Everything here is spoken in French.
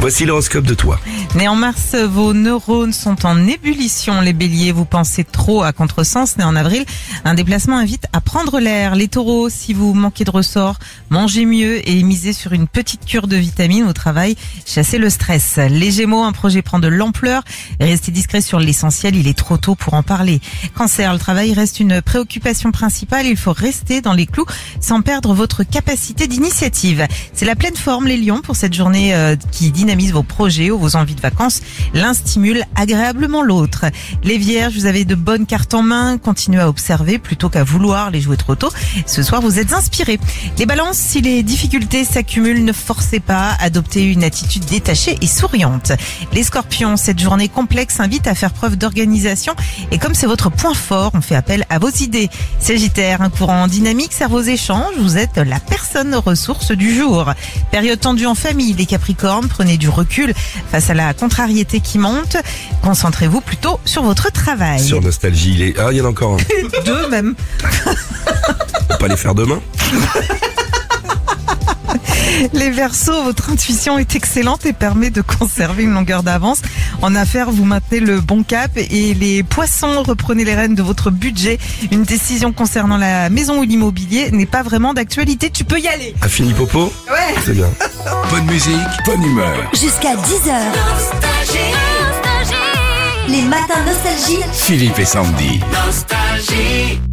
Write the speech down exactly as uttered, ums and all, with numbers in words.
Voici l'horoscope de toi. Né en mars, vos neurones sont en ébullition. Les béliers, vous pensez trop à contresens. Né en avril, un déplacement invite à prendre l'air. Les taureaux, si vous manquez de ressort, mangez mieux et misez sur une petite cure de vitamines au travail. Chassez le stress. Les gémeaux, un projet prend de l'ampleur. Restez discret sur l'essentiel, il est trop tôt pour en parler. Cancer, le travail reste une préoccupation principale. Il faut rester dans les clous sans perdre votre capacité d'initiative. C'est la pleine forme, les lions, pour cette journée euh, qui dynamise vos projets ou vos envies de vacances. L'un stimule agréablement l'autre. Les vierges, vous avez de bonnes cartes en main. Continuez à observer plutôt qu'à vouloir les jouer trop tôt. Ce soir, vous êtes inspirés. Les balances, si les difficultés s'accumulent, ne forcez pas. Adoptez une attitude détachée et souriante. Les scorpions, cette journée complexe invite à faire preuve d'organisation. Et comme c'est votre point fort, on fait appel à vos idées. Sagittaire, un courant dynamique sert vos échanges. Vous êtes la personne ressource du jour. Période tendue en famille. Les capricornes, prenez du recul face à la contrariété qui monte. Concentrez-vous plutôt sur votre travail. Sur Nostalgie, il est... Ah, il y en a encore un. Deux même. On peut pas les faire demain? Les Verseaux, votre intuition est excellente et permet de conserver une longueur d'avance. En affaires, vous maintenez le bon cap. Et les Poissons, reprenez les rênes de votre budget. Une décision concernant la maison ou l'immobilier n'est pas vraiment d'actualité. Tu peux y aller. A fini Popo? Ouais. C'est bien. Bonne musique, bonne humeur. Jusqu'à dix heures. Les matins Nostalgie. Philippe et Sandy. Nostalgie.